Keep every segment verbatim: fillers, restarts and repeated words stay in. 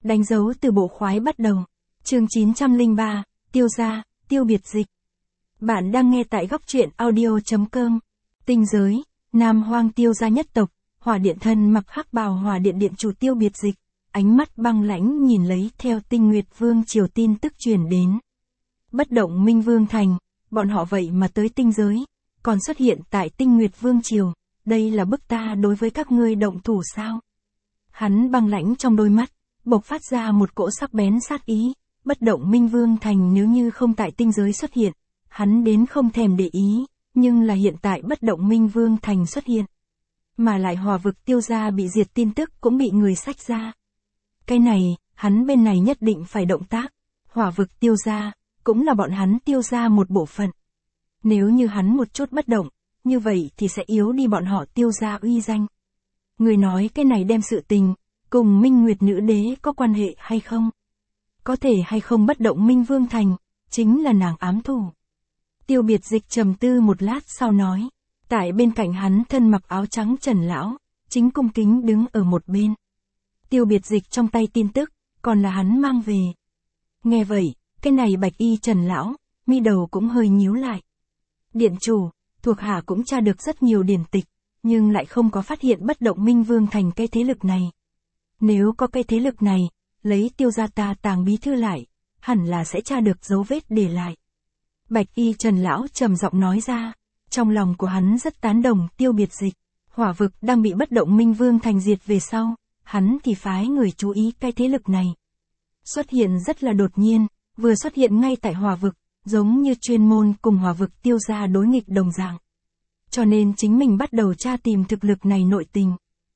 Đánh dấu từ bộ khoái bắt đầu. Chương chín trăm lẻ ba, tiêu gia, tiêu biệt dịch. Bạn đang nghe tại góc truyện audio chấm com. Tinh giới, Nam Hoang tiêu gia nhất tộc, Hỏa Điện thân mặc hắc bào Hỏa Điện điện chủ tiêu biệt dịch, ánh mắt băng lãnh nhìn lấy theo Tinh Nguyệt Vương triều tin tức truyền đến. Bất động Minh Vương thành, bọn họ vậy mà tới tinh giới, còn xuất hiện tại Tinh Nguyệt Vương triều, đây là bức ta đối với các ngươi động thủ sao? Hắn băng lãnh trong đôi mắt, bộc phát ra một cỗ sắc bén sát ý, bất động Minh Vương thành nếu như không tại tinh giới xuất hiện, hắn đến không thèm để ý, nhưng là hiện tại bất động Minh Vương thành xuất hiện. Mà lại Hỏa vực tiêu gia bị diệt tin tức cũng bị người xách ra. Cái này, hắn bên này nhất định phải động tác, Hỏa vực tiêu gia, cũng là bọn hắn tiêu gia một bộ phận. Nếu như hắn một chút bất động, như vậy thì sẽ yếu đi bọn họ tiêu gia uy danh. Người nói cái này đem sự tình, cùng Minh Nguyệt nữ đế có quan hệ hay không? Có thể hay không bất động Minh Vương thành, chính là nàng ám thủ. Tiêu biệt dịch trầm tư một lát sau nói, tại bên cạnh hắn thân mặc áo trắng Trần lão, chính cung kính đứng ở một bên. Tiêu biệt dịch trong tay tin tức, còn là hắn mang về. Nghe vậy, cái này bạch y Trần lão, mi đầu cũng hơi nhíu lại. Điện chủ, thuộc hạ cũng tra được rất nhiều điển tịch, nhưng lại không có phát hiện bất động Minh Vương thành cái thế lực này. Nếu có cái thế lực này, lấy tiêu gia ta tàng bí thư lại, hẳn là sẽ tra được dấu vết để lại. Bạch y Trần lão trầm giọng nói ra, trong lòng của hắn rất tán đồng tiêu biệt dịch. Hỏa vực đang bị bất động Minh Vương thành diệt về sau, hắn thì phái người chú ý cái thế lực này. Xuất hiện rất là đột nhiên, vừa xuất hiện ngay tại hỏa vực, giống như chuyên môn cùng hỏa vực tiêu gia đối nghịch đồng dạng. Cho nên chính mình bắt đầu tra tìm thực lực này nội tình.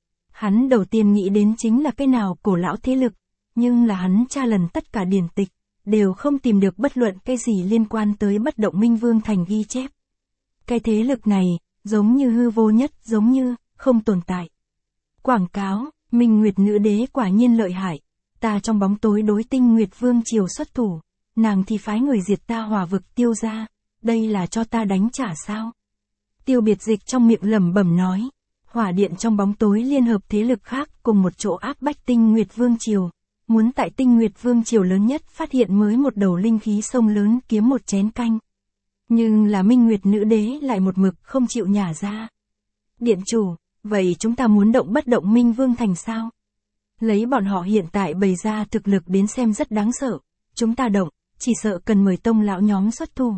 Hắn đầu tiên nghĩ đến chính là cái nào cổ lão thế lực, nhưng là hắn tra lần tất cả điển tịch, đều không tìm được bất luận cái gì liên quan tới bất động Minh Vương thành ghi chép. Cái thế lực này, giống như hư vô nhất, giống như, không tồn tại. Quảng cáo, Minh Nguyệt nữ đế quả nhiên lợi hại, ta trong bóng tối đối Tinh Nguyệt Vương triều xuất thủ, nàng thì phái người diệt ta Hỏa vực tiêu gia, đây là cho ta đánh trả sao? Tiêu biệt dịch trong miệng lẩm bẩm nói, Hỏa Điện trong bóng tối liên hợp thế lực khác cùng một chỗ áp bách Tinh Nguyệt Vương triều, muốn tại Tinh Nguyệt Vương triều lớn nhất phát hiện mới một đầu linh khí sông lớn kiếm một chén canh. Nhưng là Minh Nguyệt nữ đế lại một mực không chịu nhả ra. Điện chủ, vậy chúng ta muốn động bất động Minh Vương thành sao? Lấy bọn họ hiện tại bày ra thực lực đến xem rất đáng sợ, chúng ta động, chỉ sợ cần mời tông lão nhóm xuất thủ.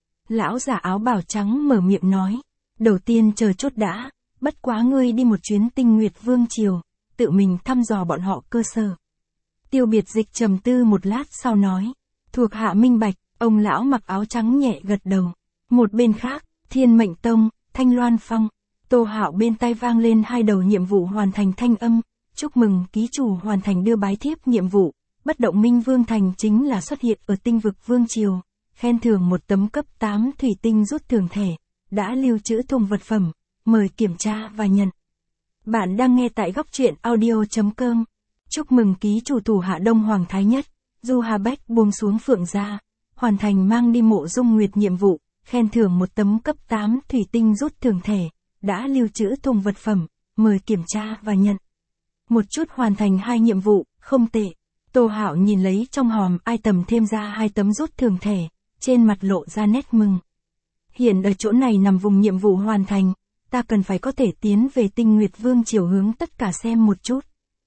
Lão giả áo bào trắng mở miệng nói, đầu tiên chờ chốt đã, bất quá ngươi đi một chuyến Tinh Nguyệt Vương triều, tự mình thăm dò bọn họ cơ sở. Tiêu biệt dịch trầm tư một lát sau nói, thuộc hạ minh bạch, ông lão mặc áo trắng nhẹ gật đầu. Một bên khác, Thiên Mệnh Tông, Thanh Loan Phong, Tô Hạo bên tai vang lên hai đầu nhiệm vụ hoàn thành thanh âm, chúc mừng ký chủ hoàn thành đưa bái thiếp nhiệm vụ, bất động Minh Vương thành chính là xuất hiện ở tinh vực Vương triều, khen thưởng một tấm cấp tám thủy tinh rút thưởng thẻ, đã lưu trữ thùng vật phẩm, mời kiểm tra và nhận. Bạn đang nghe tại góc truyện audio chấm com. Chúc mừng ký chủ thủ hạ Đông Hoàng Thái Nhất, Du Hà Bách buông xuống Phượng gia, hoàn thành mang đi Mộ Dung Nguyệt nhiệm vụ, khen thưởng một tấm cấp tám thủy tinh rút thưởng thẻ, đã lưu trữ thùng vật phẩm, mời kiểm tra và nhận. Một chút hoàn thành hai nhiệm vụ, không tệ. Tô Hạo nhìn lấy trong hòm ai tầm thêm ra hai tấm rút thưởng thẻ, trên mặt lộ ra nét mừng. Hiện ở chỗ này nằm vùng nhiệm vụ hoàn thành, ta cần phải có thể tiến về Tinh Nguyệt Vương triều hướng tất cả xem một chút.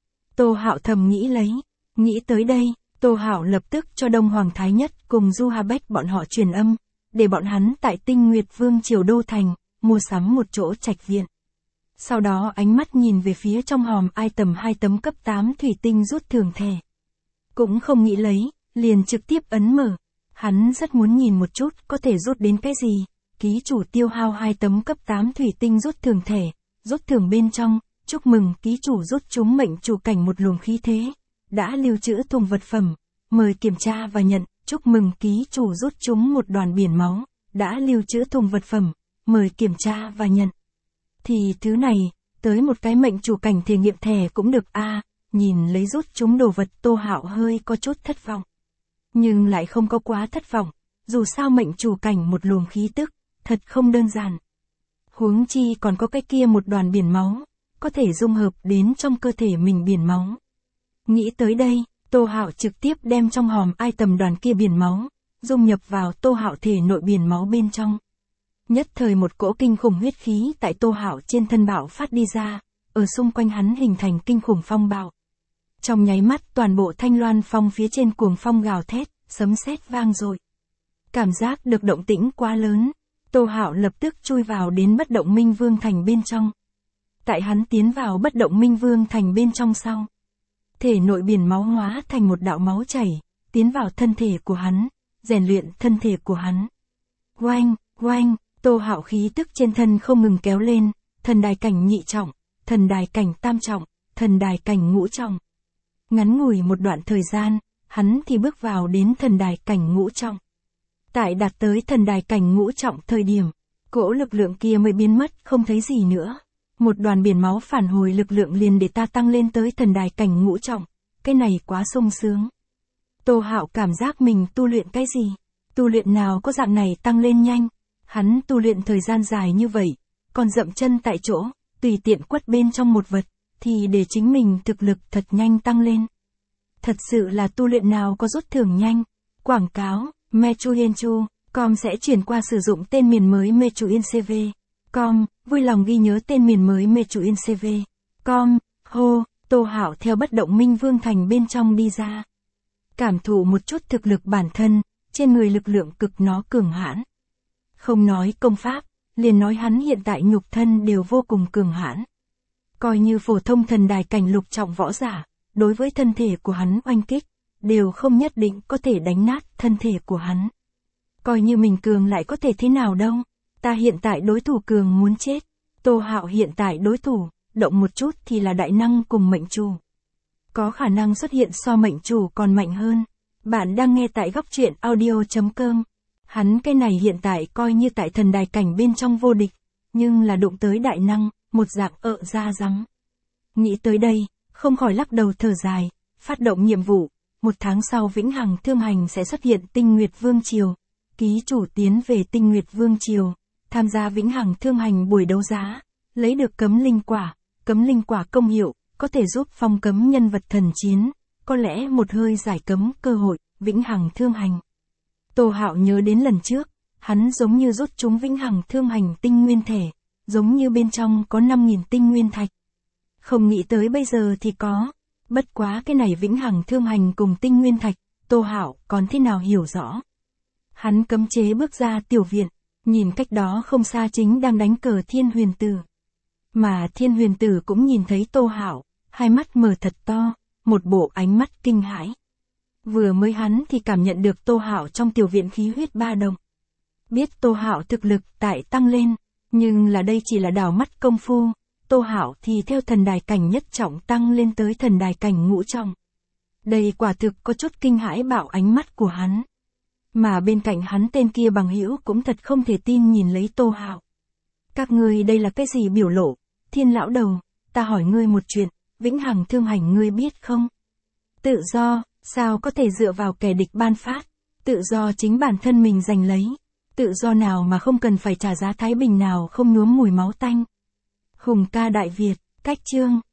Tô Hạo thầm nghĩ lấy, nghĩ tới đây, Tô Hạo lập tức cho Đông Hoàng Thái Nhất cùng Du Hà Bách bọn họ truyền âm, để bọn hắn tại Tinh Nguyệt Vương triều đô thành, mua sắm một chỗ trạch viện. Sau đó ánh mắt nhìn về phía trong hòm ai tầm hai tấm cấp tám thủy tinh rút thưởng thẻ. Cũng không nghĩ lấy, liền trực tiếp ấn mở. Hắn rất muốn nhìn một chút có thể rút đến cái gì. Ký chủ tiêu hao hai tấm cấp tám thủy tinh rút thưởng thẻ, rút thưởng bên trong, chúc mừng ký chủ rút trúng mệnh chủ cảnh một luồng khí thế, đã lưu trữ thùng vật phẩm, mời kiểm tra và nhận, chúc mừng ký chủ rút trúng một đoàn biển máu, đã lưu trữ thùng vật phẩm, mời kiểm tra và nhận. Thì thứ này, tới một cái mệnh chủ cảnh thể nghiệm thẻ cũng được a. À, nhìn lấy rút trúng đồ vật Tô Hạo hơi có chút thất vọng. Nhưng lại không có quá thất vọng, dù sao mệnh chủ cảnh một luồng khí tức, thật không đơn giản. Huống chi còn có cái kia một đoàn biển máu, có thể dung hợp đến trong cơ thể mình biển máu. Nghĩ tới đây, Tô Hạo trực tiếp đem trong hòm ai tầm đoàn kia biển máu, dung nhập vào Tô Hạo thể nội biển máu bên trong. Nhất thời một cỗ kinh khủng huyết khí tại Tô Hạo trên thân bạo phát đi ra, ở xung quanh hắn hình thành kinh khủng phong bạo. Trong nháy mắt toàn bộ Thanh Loan Phong phía trên cuồng phong gào thét, sấm sét vang dội. Cảm giác được động tĩnh quá lớn, Tô Hạo lập tức chui vào đến Bất Động Minh Vương Thành bên trong. Tại hắn tiến vào Bất Động Minh Vương Thành bên trong sau, thể nội biển máu hóa thành một đạo máu chảy, tiến vào thân thể của hắn, rèn luyện thân thể của hắn. Oanh, oanh, Tô Hạo khí tức trên thân không ngừng kéo lên, thần đài cảnh nhị trọng, thần đài cảnh tam trọng, thần đài cảnh ngũ trọng. Ngắn ngủi một đoạn thời gian, hắn thì bước vào đến thần đài cảnh ngũ trọng. Tại đạt tới thần đài cảnh ngũ trọng thời điểm, cỗ lực lượng kia mới biến mất không thấy gì nữa. Một đoàn biển máu phản hồi lực lượng liền để ta tăng lên tới thần đài cảnh ngũ trọng, cái này quá sung sướng. Tô Hạo cảm giác mình tu luyện cái gì? Tu luyện nào có dạng này tăng lên nhanh? Hắn tu luyện thời gian dài như vậy, còn dậm chân tại chỗ, tùy tiện quất bên trong một vật, thì để chính mình thực lực thật nhanh tăng lên. Thật sự là tu luyện nào có rút thưởng nhanh. Quảng cáo, Mechuyenchu, com sẽ chuyển qua sử dụng tên miền mới Mechuyencv. Com, vui lòng ghi nhớ tên miền mới Mechuyencv. Com, hô, Tô Hạo theo Bất Động Minh Vương Thành bên trong đi ra. Cảm thụ một chút thực lực bản thân, trên người lực lượng cực nó cường hãn. Không nói công pháp, liền nói hắn hiện tại nhục thân đều vô cùng cường hãn. Coi như phổ thông thần đài cảnh lục trọng võ giả, đối với thân thể của hắn oanh kích, đều không nhất định có thể đánh nát thân thể của hắn. Coi như mình cường lại có thể thế nào đâu, ta hiện tại đối thủ cường muốn chết. Tô Hạo hiện tại đối thủ, động một chút thì là đại năng cùng mệnh chủ. Có khả năng xuất hiện so mệnh chủ còn mạnh hơn. Bạn đang nghe tại góc truyện audio chấm com. Hắn cái này hiện tại coi như tại thần đài cảnh bên trong vô địch, nhưng là đụng tới đại năng, một dạng ợ ra rắm. Nghĩ tới đây, không khỏi lắc đầu thở dài, phát động nhiệm vụ, một tháng sau Vĩnh Hằng Thương Hành sẽ xuất hiện Tinh Nguyệt Vương Triều, ký chủ tiến về Tinh Nguyệt Vương Triều, tham gia Vĩnh Hằng Thương Hành buổi đấu giá, lấy được cấm linh quả, cấm linh quả công hiệu, có thể giúp phong cấm nhân vật thần chiến, có lẽ một hơi giải cấm cơ hội, Vĩnh Hằng Thương Hành. Tô Hạo nhớ đến lần trước, hắn giống như rút trúng Vĩnh Hằng Thương Hành tinh nguyên thể, giống như bên trong có năm nghìn tinh nguyên thạch. Không nghĩ tới bây giờ thì có, bất quá cái này Vĩnh Hằng Thương Hành cùng tinh nguyên thạch, Tô Hạo còn thế nào hiểu rõ. Hắn cấm chế bước ra tiểu viện, nhìn cách đó không xa chính đang đánh cờ Thiên Huyền Tử. Mà Thiên Huyền Tử cũng nhìn thấy Tô Hạo, hai mắt mở thật to, một bộ ánh mắt kinh hãi. Vừa mới hắn thì cảm nhận được Tô Hạo trong tiểu viện khí huyết ba động. Biết Tô Hạo thực lực tại tăng lên, nhưng là đây chỉ là đảo mắt công phu, Tô Hạo thì theo thần đài cảnh nhất trọng tăng lên tới thần đài cảnh ngũ trọng. Đây quả thực có chút kinh hãi bạo ánh mắt của hắn. Mà bên cạnh hắn tên kia bằng hữu cũng thật không thể tin nhìn lấy Tô Hạo. Các ngươi đây là cái gì biểu lộ? Thiên lão đầu, ta hỏi ngươi một chuyện, Vĩnh Hằng Thương Hành ngươi biết không? Tự do, sao có thể dựa vào kẻ địch ban phát? Tự do chính bản thân mình giành lấy. Tự do nào mà không cần phải trả giá thái bình nào không nhuốm mùi máu tanh. Hùng ca Đại Việt, cách chương.